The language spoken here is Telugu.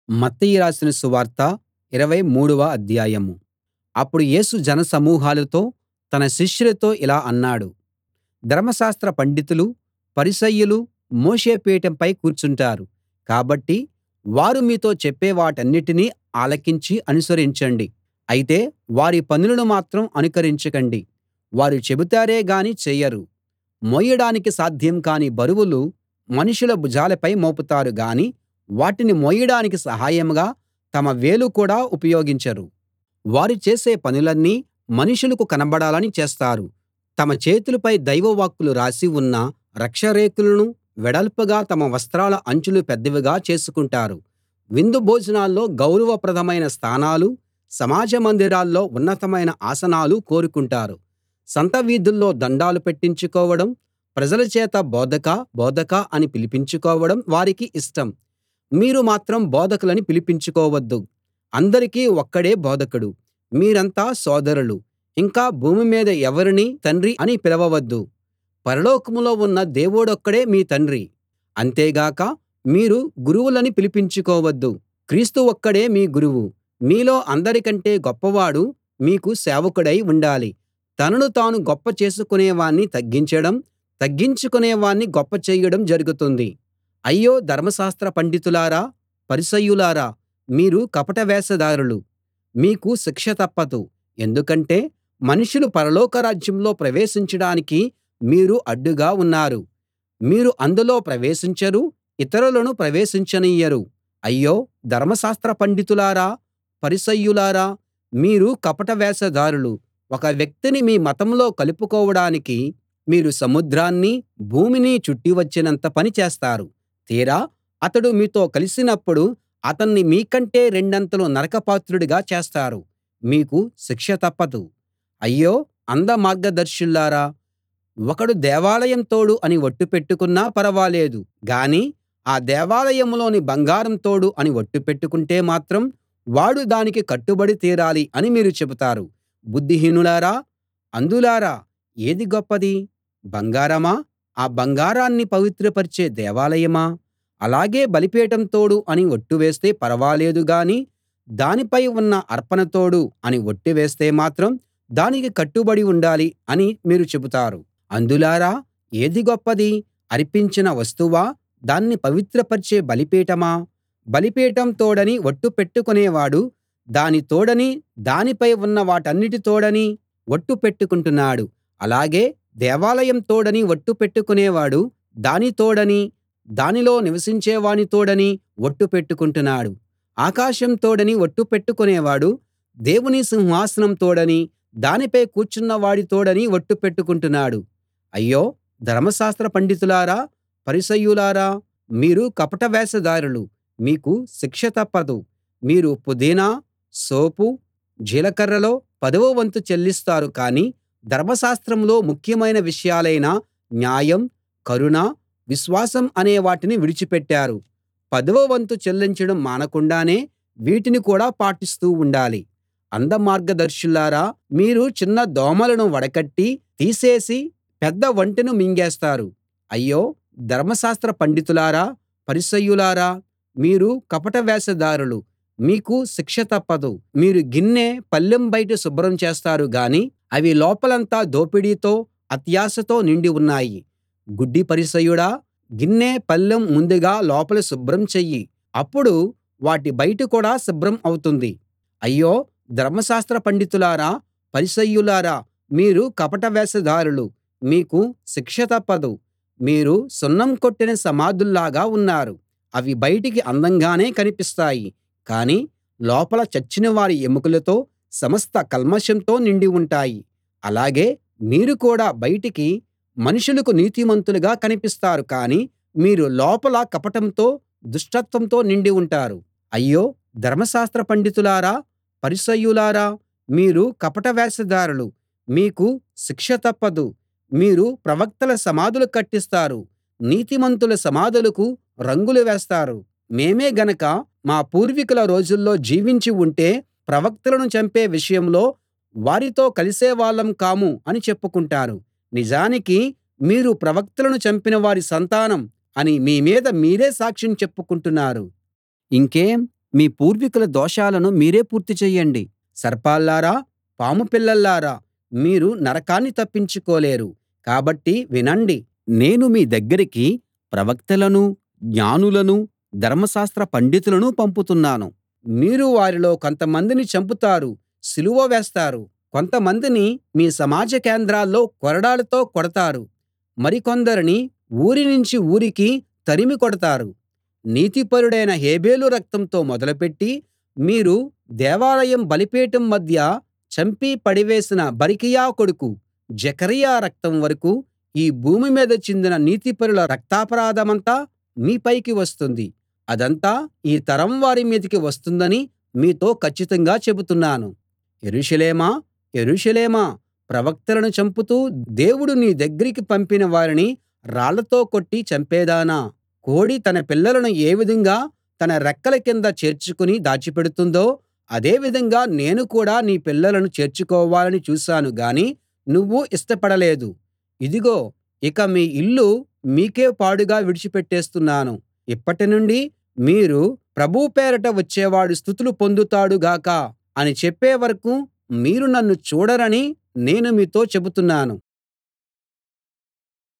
మత్తయి రాసిన సువార్త 23వ అధ్యాయం. అప్పుడు యేసు జనసమూహాలతో తన శిష్యులతో ఇలా అన్నాడు: ధర్మశాస్త్ర పండితులు, పరిసయ్యులు మోషే పీఠంపై కూర్చుంటారు. కాబట్టి వారు మీతో చెప్పే వాటన్నిటినీ ఆలకించి అనుసరించండి. అయితే వారి పనులను మాత్రం అనుకరించకండి. వారు చెబుతారే గాని చేయరు. మోయడానికి సాధ్యం కాని బరువులు మనుషుల భుజాలపై మోపుతారు గాని వాటిని మోయడానికి సహాయంగా తమ వేలు కూడా ఉపయోగించరు. వారు చేసే పనులన్నీ మనుషులకు కనబడాలని చేస్తారు. తమ చేతులపై దైవవాక్కులు రాసి ఉన్న రక్షరేకులను వెడల్పుగా తమ వస్త్రాల అంచులు పెద్దవిగా చేసుకుంటారు. విందు భోజనాల్లో గౌరవప్రదమైన స్థానాలు, సమాజ మందిరాల్లో ఉన్నతమైన ఆసనాలు కోరుకుంటారు. సంత వీధుల్లో దండాలు పెట్టించుకోవడం, ప్రజల చేత బోధకా బోధకా అని పిలిపించుకోవడం వారికి ఇష్టం. మీరు మాత్రం బోధకులని పిలిపించుకోవద్దు. అందరికీ ఒక్కడే బోధకుడు. మీరంతా సోదరులు. ఇంకా భూమి మీద ఎవరినీ తండ్రి అని పిలవవద్దు. పరలోకంలో ఉన్న దేవుడొక్కడే మీ తండ్రి. అంతేగాక మీరు గురువులని పిలిపించుకోవద్దు. క్రీస్తు ఒక్కడే మీ గురువు. మీలో అందరికంటే గొప్పవాడు మీకు సేవకుడై ఉండాలి. తనను తాను గొప్ప చేసుకునేవాణ్ణి తగ్గించడం, తగ్గించుకునేవాణ్ణి గొప్ప చేయడం జరుగుతుంది. అయ్యో ధర్మశాస్త్ర పండితులారా, పరిసయ్యులారా, మీరు కపట వేషధారులు. మీకు శిక్ష తప్పదు. ఎందుకంటే మనుషులు పరలోక రాజ్యంలో ప్రవేశించడానికి మీరు అడ్డుగా ఉన్నారు. మీరు అందులో ప్రవేశించరు, ఇతరులను ప్రవేశించనియ్యరు. అయ్యో ధర్మశాస్త్ర పండితులారా, పరిసయ్యులారా, మీరు కపట వేషధారులు. ఒక వ్యక్తిని మీ మతంలో కలుపుకోవడానికి మీరు సముద్రాన్నీ భూమినీ చుట్టి వచ్చినంత పని చేస్తారు. తీరా అతడు మీతో కలిసినప్పుడు అతన్ని మీకంటే రెండంతలు నరకపాత్రుడిగా చేస్తారు. మీకు శిక్ష తప్పదు. అయ్యో అంధ మార్గదర్శులారా, ఒకడు దేవాలయం తోడు అని ఒట్టు పెట్టుకున్నా పరవాలేదు గాని ఆ దేవాలయంలోని బంగారం తోడు అని ఒట్టు పెట్టుకుంటే మాత్రం వాడు దానికి కట్టుబడి తీరాలి అని మీరు చెబుతారు. బుద్ధిహీనులారా, అంధులారా, ఏది గొప్పది? బంగారమా? ఆ బంగారాన్ని పవిత్రపరిచే దేవాలయమా? అలాగే బలిపీఠం తోడు అని ఒట్టు వేస్తే పరవాలేదు గాని దానిపై ఉన్న అర్పణ తోడు అని ఒట్టు వేస్తే మాత్రం దానికి కట్టుబడి ఉండాలి అని మీరు చెబుతారు. అంధులారా, ఏది గొప్పది? అర్పించిన వస్తువా? దాన్ని పవిత్రపరిచే బలిపీఠమా? బలిపీఠం తోడని ఒట్టు పెట్టుకునేవాడు దాని తోడనీ దానిపై ఉన్న వాటన్నిటి తోడనీ ఒట్టు పెట్టుకుంటున్నాడు. అలాగే దేవాలయం తోడని ఒట్టు పెట్టుకునేవాడు దాని తోడనీ దానిలో నివసించేవాని తోడనీ ఒట్టు పెట్టుకుంటున్నాడు. ఆకాశం తోడని ఒట్టు పెట్టుకునేవాడు దేవుని సింహాసనం తోడనీ దానిపై కూర్చున్న వాడి తోడనీ ఒట్టు పెట్టుకుంటున్నాడు. అయ్యో ధర్మశాస్త్ర పండితులారా, పరిసయ్యులారా, మీరు కపట వేషధారులు. మీకు శిక్ష తప్పదు. మీరు పుదీనా, సోపు, జీలకర్రలో 10వ వంతు చెల్లిస్తారు కానీ ధర్మశాస్త్రంలో ముఖ్యమైన విషయాలైన న్యాయం, కరుణ, విశ్వాసం అనే వాటిని విడిచిపెట్టారు. 10వ వంతు చెల్లించడం మానకుండానే వీటిని కూడా పాటిస్తూ ఉండాలి. అంధ మార్గదర్శులారా, మీరు చిన్న దోమలను వడకట్టి తీసేసి పెద్ద ఒంటెను మింగేస్తారు. అయ్యో ధర్మశాస్త్ర పండితులారా, పరిసయ్యులారా, మీరు కపట వేషధారులు. మీకు శిక్ష తప్పదు. మీరు గిన్నె, పళ్ళెం బయట శుభ్రం చేస్తారు గాని అవి లోపలంతా దోపిడీతో, అత్యాశతో నిండి ఉన్నాయి. గుడ్డి పరిసయ్యుడా, గిన్నె, పళ్ళెం ముందుగా లోపల శుభ్రం చెయ్యి. అప్పుడు వాటి బయట కూడా శుభ్రం అవుతుంది. అయ్యో ధర్మశాస్త్ర పండితులారా, పరిసయ్యులారా, మీరు కపట వేషధారులు. మీకు శిక్ష తప్పదు. మీరు సున్నం కొట్టిన సమాధుల్లాగా ఉన్నారు. అవి బయటికి అందంగానే కనిపిస్తాయి కానీ లోపల చచ్చిన వారి ఎముకలతో, సమస్త కల్మషంతో నిండి ఉంటాయి. అలాగే మీరు కూడా బయటికి మనుషులకు నీతిమంతులుగా కనిపిస్తారు కానీ మీరు లోపల కపటంతో, దుష్టత్వంతో నిండి ఉంటారు. అయ్యో ధర్మశాస్త్ర పండితులారా, పరిసయ్యులారా, మీరు కపట వేషధారులు. మీకు శిక్ష తప్పదు. మీరు ప్రవక్తల సమాధులు కట్టిస్తారు, నీతిమంతుల సమాధులకు రంగులు వేస్తారు. మేమే గనక మా పూర్వీకుల రోజుల్లో జీవించి ఉంటే ప్రవక్తలను చంపే విషయంలో వారితో కలిసేవాళ్ళం కాము అని చెప్పుకుంటారు. నిజానికి మీరు ప్రవక్తలను చంపిన వారి సంతానం అని మీ మీద మీరే సాక్ష్యం చెప్పుకుంటున్నారు. ఇంకేం మీ పూర్వీకుల దోషాలను మీరే పూర్తి చెయ్యండి. సర్పాల్లారా, పాము పిల్లల్లారా, మీరు నరకాన్ని తప్పించుకోలేరు. కాబట్టి వినండి. నేను మీ దగ్గరికి ప్రవక్తలనూ, జ్ఞానులనూ, ధర్మశాస్త్ర పండితులనూ పంపుతున్నాను. మీరు వారిలో కొంతమందిని చంపుతారు, సిలువ వేస్తారు. కొంతమందిని మీ సమాజ కేంద్రాల్లో కొరడాలతో కొడతారు. మరికొందరిని ఊరి నుంచి ఊరికి తరిమి కొడతారు. నీతిపరుడైన హేబెలు రక్తంతో మొదలుపెట్టి మీరు దేవాలయం బలిపీఠం మధ్య చంపి పడివేసిన బరకీయ కొడుకు జెకర్యా రక్తం వరకూ ఈ భూమి మీద చిందిన నీతిపరుల రక్తాపరాధమంతా మీపైకి వస్తుంది. అదంతా ఈ తరం వారి మీదికి వస్తుందని మీతో కచ్చితంగా చెబుతున్నాను. యెరూషలేమా, యెరూషలేమా, ప్రవక్తలను చంపుతూ దేవుడు నీ దగ్గరికి పంపిన వారిని రాళ్లతో కొట్టి చంపేదానా! కోడి తన పిల్లలను ఏ విధంగా తన రెక్కల కింద చేర్చుకుని దాచిపెడుతుందో అదే విధంగా నేను కూడా నీ పిల్లలను చేర్చుకోవాలని చూశాను గాని నువ్వు ఇష్టపడలేదు. ఇదిగో ఇక మీ ఇల్లు మీకే పాడుగా విడిచిపెట్టేస్తున్నాను. ఇప్పటి నుండి మీరు ప్రభువు పేరట వచ్చేవాడు స్తుతులు పొందుతాడు గాక అని చెప్పే వరకూ మీరు నన్ను చూడరని నేను మీతో చెబుతున్నాను.